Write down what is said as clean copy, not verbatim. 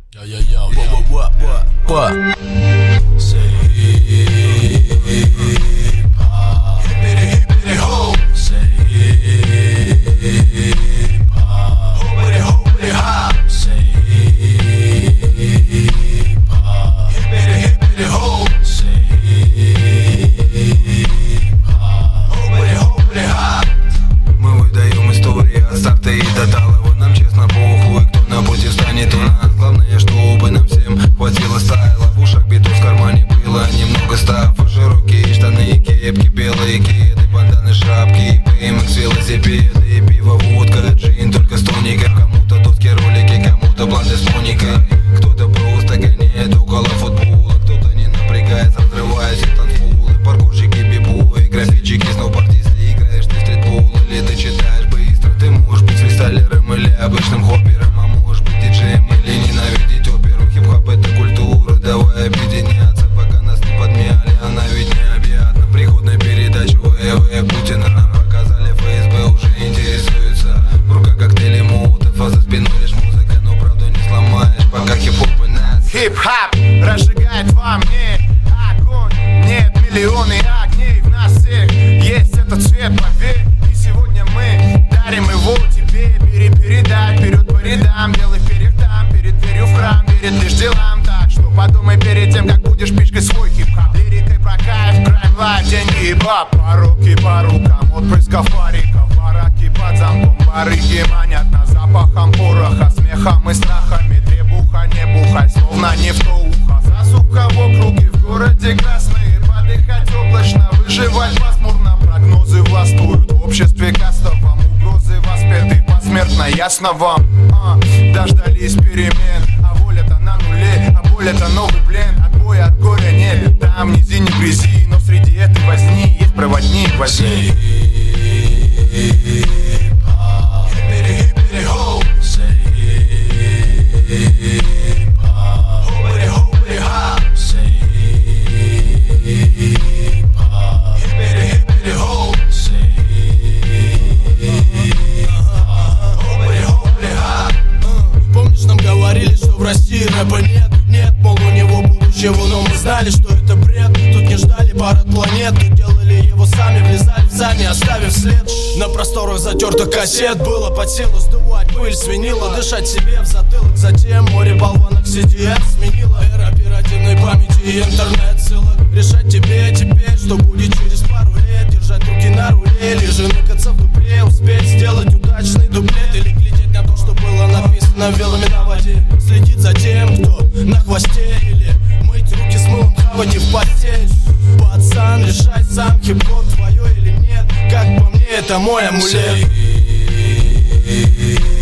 Yo. What? Say hip hop. Hippity ho. Say hip hop. Hoppity hop. Say hip hop. Hippity ho. Say hip hop. Hoppity hop. Мы выдаем истории от старта и до талого. Нам честно похуй, кто на пути встанет у нас. Главное, чтобы нам всем хватило стайла. В ушах битов в кармане было немного стафа. Широкие штаны и кепки, белые кеды, банданы, шапки, BMX, велосипеды и пиво, водка, джин, только с тоником. Кому-то доски, ролики, кому-то бланты с моникой. Кто-то просто гоняет около футбола, кто-то не напрягается, разрываясь от танцполы. Паркурщики, бибои, графичики, сноубордисты. Играешь ты в стритбол или ты читаешь быстро. Ты можешь быть фристайлером или обычным хоппером, а можешь быть диджеем или ненавидеть оперу. Хип-хоп — это культура, давай объединяться, пока нас не подмяли, она ведь необъятна. Приходной передачи ВВ Путина нам показали, ФСБ уже интересуется. В руках коктейли молотов, а за спиной лишь музыка, но правду не сломаешь, пока хип-хоп и нас. Хип-хоп разжигает во мне огонь. Нет, миллионы огней в нас всех. Есть этот свет, поверь. И сегодня мы дарим его тебе. Передай вперед по рядам, делай вперед там, перед дверью в храм, верит лишь делам. Так что подумай перед тем, как будешь пичкать свой хип-хоп. Лирикой про кайф, крайм, лайф, деньги и баб. Поруки по рукам, отпрысков париков. Бараки под замком, барыги манят нас запахом пороха, смехом и страхами. Требуха, не бухай, словно не в то ухо. Засуха в округе, в городе красные. Подыхать облачно, выживать пасмурно. Прогнозы властвуют в обществе кастовом. Угрозы воспеты посмертно, ясно вам. Дождались перемен, а воля-то на нуле. А боль — это новый плен, отбоя от горя нет. Там ни зи, ни грязи, но среди этой возни есть проводник, возьми. Hippity ho. Say hip hop. Hoppity hop. Say hip hop. Hippity ho. Say hip hop. Hoppity hop. Помнишь, нам говорили, что в России рэпа нет? Нет, мол, у него будущего, но мы знали, что это бред. Тут не ждали парад планет, тут делали его сами, влезали в сами, оставив след. На просторах затертых кассет было под силу сдувать пыль с винила, дышать себе в затылок. Затем море болванок CDF сменила эра оперативной памяти и интернет-ссылок. Решать тебе теперь, что будет через пару лет. Держать руки на руле, лежи ныкаться в дупле. Успеть сделать удачный дуплет или глядеть на то, что было написано вилами на воде. Следить за тем, кто на хвосте, или мыть руки с мылом, хавать и в постель. Пацан, решай сам, хип-хоп твое или нет. Как по мне, это мой амулет.